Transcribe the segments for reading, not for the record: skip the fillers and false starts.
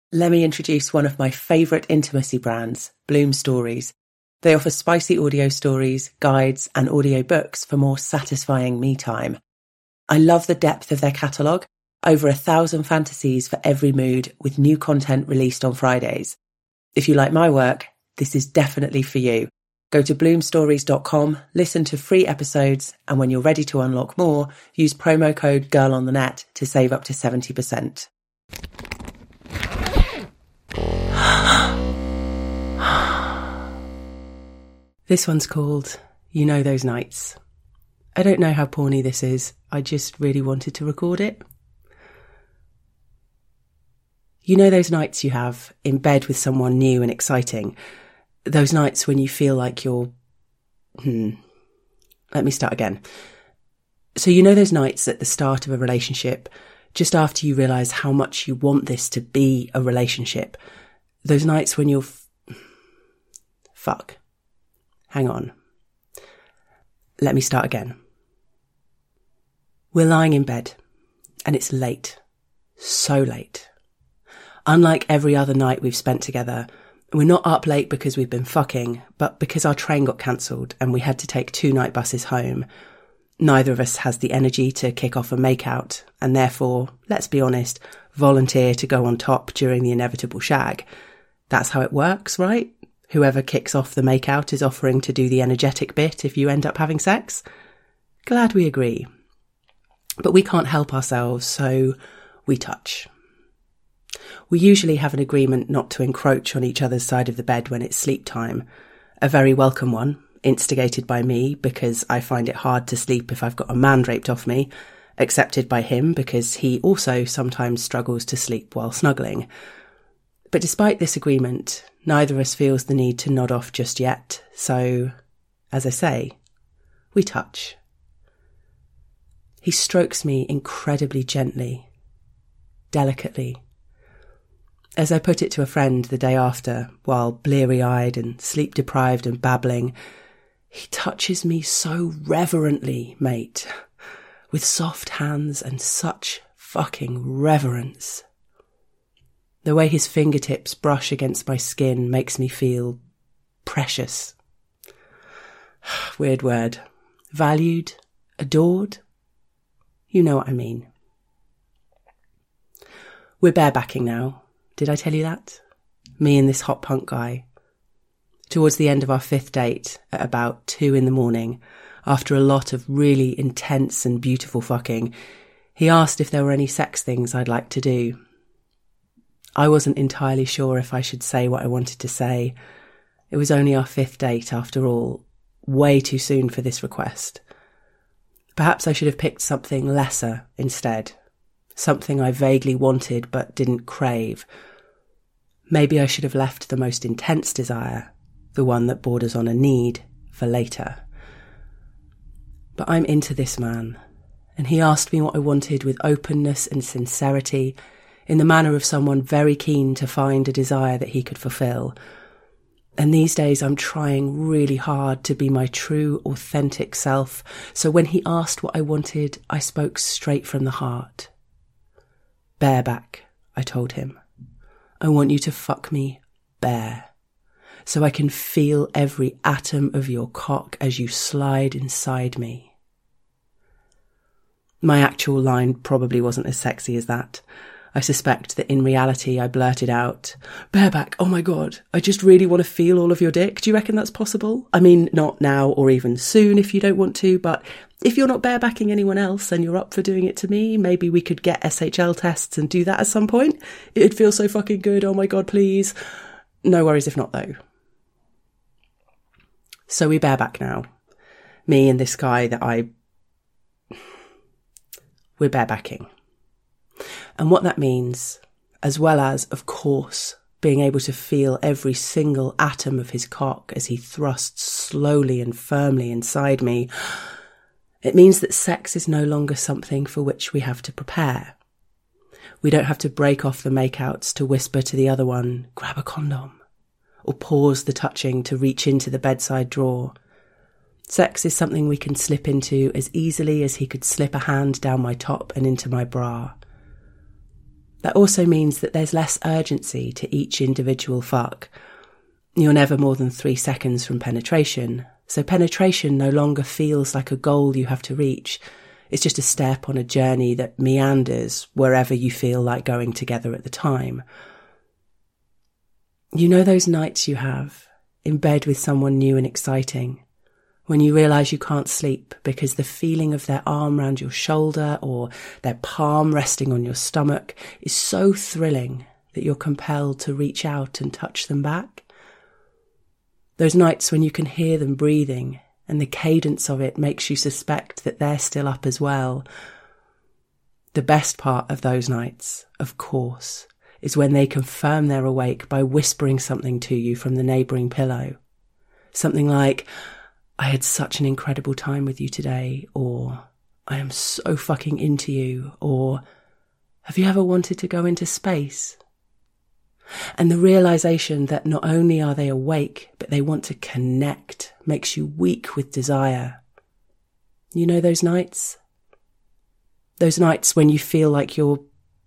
Let me introduce one of my favourite intimacy brands, Bloom Stories. They offer spicy audio stories, guides, and audio books for more satisfying me time. I love the depth of their catalogue, over 1,000 fantasies for every mood, with new content released on Fridays. If you like my work, this is definitely for you. Go to bloomstories.com, listen to free episodes, and when you're ready to unlock more, use promo code GIRLONTHENET to save up to 70%. This one's called You Know Those Nights. I don't know how porny this is, I just really wanted to record it. You know those nights you have in bed with someone new and exciting? Those nights when you feel like you're... Let me start again. So you know those nights at the start of a relationship, just after you realise how much you want this to be a relationship. Those nights when you're... Fuck. Hang on. Let me start again. We're lying in bed, and it's late. So late. Unlike every other night we've spent together, we're not up late because we've been fucking, but because our train got cancelled and we had to take 2 night buses home. Neither of us has the energy to kick off a make-out, and therefore, let's be honest, volunteer to go on top during the inevitable shag. That's how it works, right? Whoever kicks off the make-out is offering to do the energetic bit if you end up having sex. Glad we agree. But we can't help ourselves, so we touch. We usually have an agreement not to encroach on each other's side of the bed when it's sleep time. A very welcome one, instigated by me because I find it hard to sleep if I've got a man draped off me, accepted by him because he also sometimes struggles to sleep while snuggling. But despite this agreement, neither of us feels the need to nod off just yet, so, as I say, we touch. He strokes me incredibly gently, delicately. As I put it to a friend the day after, while bleary-eyed and sleep-deprived and babbling, he touches me so reverently, mate, with soft hands and such fucking reverence. The way his fingertips brush against my skin makes me feel precious. Weird word. Valued? Adored? You know what I mean. We're barebacking now. Did I tell you that? Me and this hot punk guy. Towards the end of our 5th date, at about 2 a.m, after a lot of really intense and beautiful fucking, he asked if there were any sex things I'd like to do. I wasn't entirely sure if I should say what I wanted to say. It was only our 5th date, after all, way too soon for this request. Perhaps I should have picked something lesser instead, something I vaguely wanted but didn't crave. Maybe I should have left the most intense desire, the one that borders on a need, for later. But I'm into this man, and he asked me what I wanted with openness and sincerity, in the manner of someone very keen to find a desire that he could fulfill. And these days I'm trying really hard to be my true, authentic self, so when he asked what I wanted, I spoke straight from the heart. Bareback, I told him. I want you to fuck me bare, so I can feel every atom of your cock as you slide inside me. My actual line probably wasn't as sexy as that. I suspect that in reality I blurted out, "Bareback, oh my god, I just really want to feel all of your dick. Do you reckon that's possible? I mean, not now or even soon if you don't want to, but if you're not barebacking anyone else and you're up for doing it to me, maybe we could get SHL tests and do that at some point. It'd feel so fucking good, oh my god, please." No worries if not though. So we bareback now. Me and this guy that we're barebacking. And what that means, as well as, of course, being able to feel every single atom of his cock as he thrusts slowly and firmly inside me, it means that sex is no longer something for which we have to prepare. We don't have to break off the makeouts to whisper to the other one, "Grab a condom," or pause the touching to reach into the bedside drawer. Sex is something we can slip into as easily as he could slip a hand down my top and into my bra. That also means that there's less urgency to each individual fuck. You're never more than 3 seconds from penetration, so penetration no longer feels like a goal you have to reach. It's just a step on a journey that meanders wherever you feel like going together at the time. You know those nights you have, in bed with someone new and exciting, when you realise you can't sleep because the feeling of their arm round your shoulder or their palm resting on your stomach is so thrilling that you're compelled to reach out and touch them back? Those nights when you can hear them breathing and the cadence of it makes you suspect that they're still up as well. The best part of those nights, of course, is when they confirm they're awake by whispering something to you from the neighbouring pillow. Something like, "I had such an incredible time with you today," or "I am so fucking into you," or "Have you ever wanted to go into space?" And the realisation that not only are they awake, but they want to connect makes you weak with desire. You know those nights? Those nights when you feel like you're,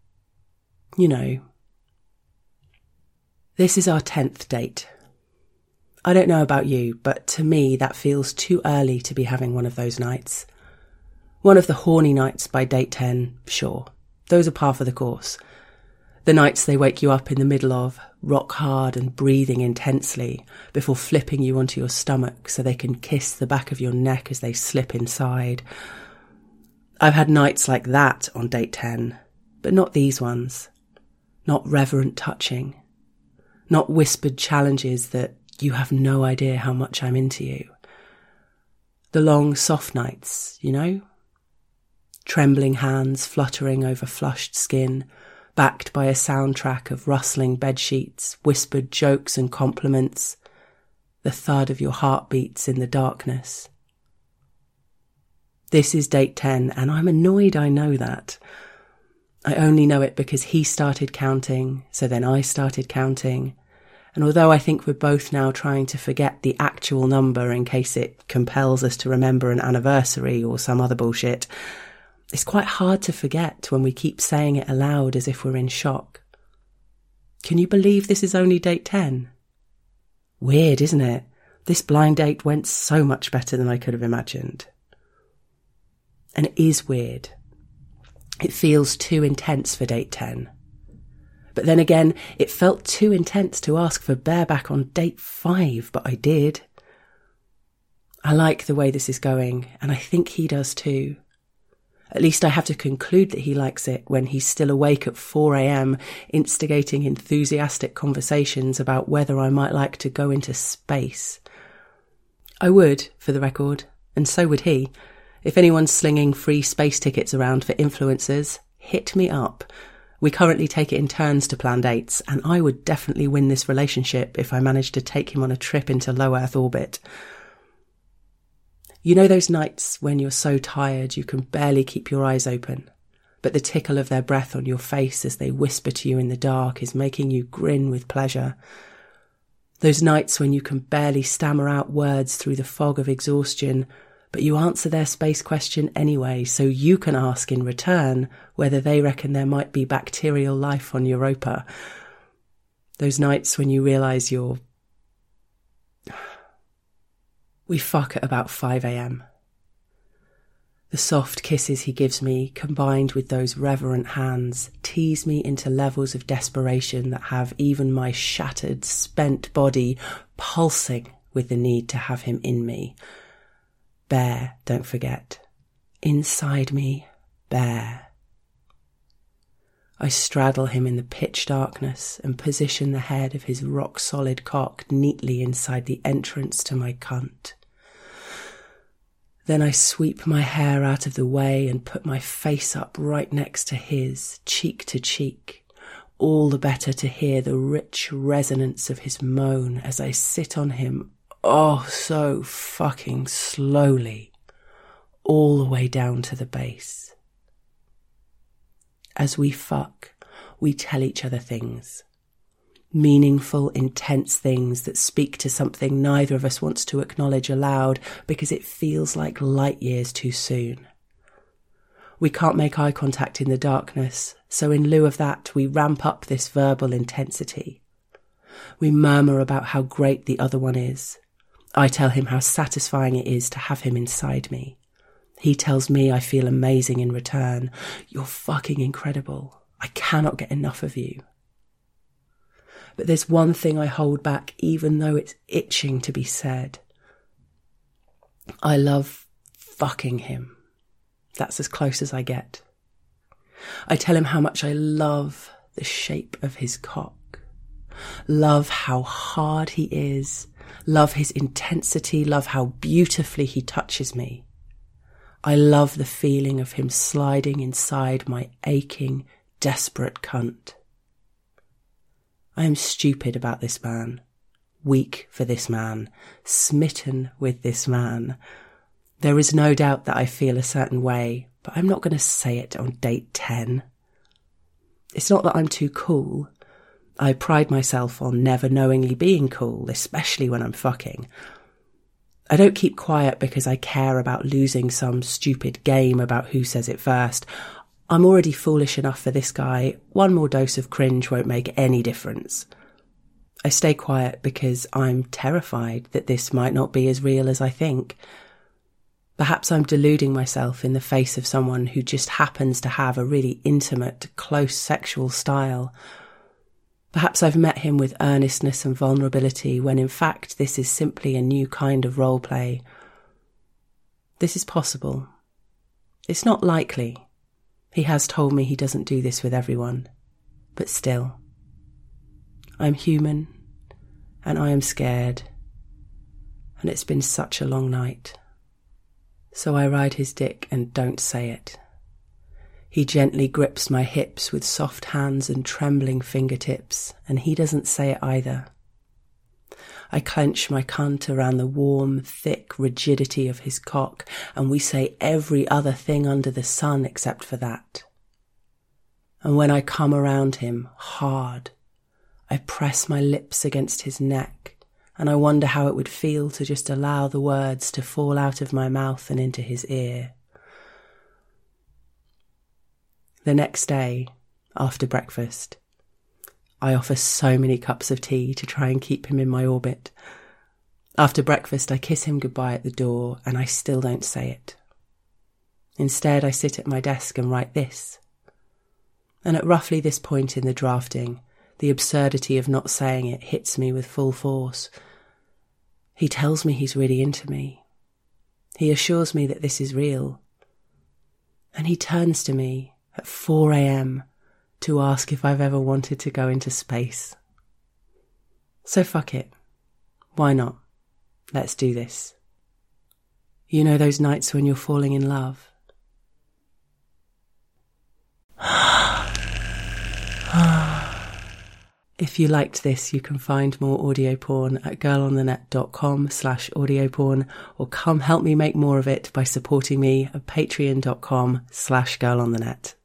This is our 10th date. I don't know about you, but to me that feels too early to be having one of those nights. One of the horny nights by date 10, sure. Those are par for the course. The nights they wake you up in the middle of, rock hard and breathing intensely, before flipping you onto your stomach so they can kiss the back of your neck as they slip inside. I've had nights like that on date 10, but not these ones. Not reverent touching. Not whispered challenges that you have no idea how much I'm into you. The long, soft nights, Trembling hands fluttering over flushed skin, backed by a soundtrack of rustling bedsheets, whispered jokes and compliments, the thud of your heartbeats in the darkness. This is date 10, and I'm annoyed I know that. I only know it because he started counting, so then I started counting. And although I think we're both now trying to forget the actual number in case it compels us to remember an anniversary or some other bullshit, it's quite hard to forget when we keep saying it aloud as if we're in shock. Can you believe this is only date 10? Weird, isn't it? This blind date went so much better than I could have imagined. And it is weird. It feels too intense for date 10. But then again, it felt too intense to ask for bareback on date 5, but I did. I like the way this is going, and I think he does too. At least I have to conclude that he likes it when he's still awake at 4 a.m, instigating enthusiastic conversations about whether I might like to go into space. I would, for the record, and so would he. If anyone's slinging free space tickets around for influencers, hit me up. We currently take it in turns to plan dates, and I would definitely win this relationship if I managed to take him on a trip into low Earth orbit. You know those nights when you're so tired you can barely keep your eyes open, but the tickle of their breath on your face as they whisper to you in the dark is making you grin with pleasure. Those nights when you can barely stammer out words through the fog of exhaustion, but you answer their space question anyway so you can ask in return whether they reckon there might be bacterial life on Europa. Those nights when you realise We fuck at about 5 a.m. The soft kisses he gives me, combined with those reverent hands, tease me into levels of desperation that have even my shattered, spent body pulsing with the need to have him in me. Bare, don't forget. Inside me, bare. I straddle him in the pitch darkness and position the head of his rock-solid cock neatly inside the entrance to my cunt. Then I sweep my hair out of the way and put my face up right next to his, cheek to cheek, all the better to hear the rich resonance of his moan as I sit on him, so fucking slowly, all the way down to the base. As we fuck, we tell each other things. Meaningful, intense things that speak to something neither of us wants to acknowledge aloud because it feels like light years too soon. We can't make eye contact in the darkness, so in lieu of that, we ramp up this verbal intensity. We murmur about how great the other one is. I tell him how satisfying it is to have him inside me. He tells me I feel amazing in return. You're fucking incredible. I cannot get enough of you. But there's one thing I hold back, even though it's itching to be said. I love fucking him. That's as close as I get. I tell him how much I love the shape of his cock. Love how hard he is. Love his intensity. Love how beautifully he touches me. I love the feeling of him sliding inside my aching, desperate cunt. I am stupid about this man, weak for this man, smitten with this man. There is no doubt that I feel a certain way, but I'm not going to say it on date 10. It's not that I'm too cool. I pride myself on never knowingly being cool, especially when I'm fucking. I don't keep quiet because I care about losing some stupid game about who says it first. I'm already foolish enough for this guy. One more dose of cringe won't make any difference. I stay quiet because I'm terrified that this might not be as real as I think. Perhaps I'm deluding myself in the face of someone who just happens to have a really intimate, close sexual style. Perhaps I've met him with earnestness and vulnerability when in fact this is simply a new kind of role play. This is possible. It's not likely. He has told me he doesn't do this with everyone. But still. I'm human, and I am scared, and it's been such a long night. So I ride his dick and don't say it. He gently grips my hips with soft hands and trembling fingertips, and he doesn't say it either. I clench my cunt around the warm, thick rigidity of his cock, and we say every other thing under the sun except for that. And when I come around him, hard, I press my lips against his neck, and I wonder how it would feel to just allow the words to fall out of my mouth and into his ear. The next day, after breakfast, I offer so many cups of tea to try and keep him in my orbit. After breakfast, I kiss him goodbye at the door, and I still don't say it. Instead, I sit at my desk and write this. And at roughly this point in the drafting, the absurdity of not saying it hits me with full force. He tells me he's really into me. He assures me that this is real. And he turns to me at 4 a.m. to ask if I've ever wanted to go into space. So fuck it. Why not? Let's do this. You know those nights when you're falling in love? If you liked this, you can find more audio porn at girlonthenet.com/audio-porn, or come help me make more of it by supporting me at patreon.com/girlonthenet.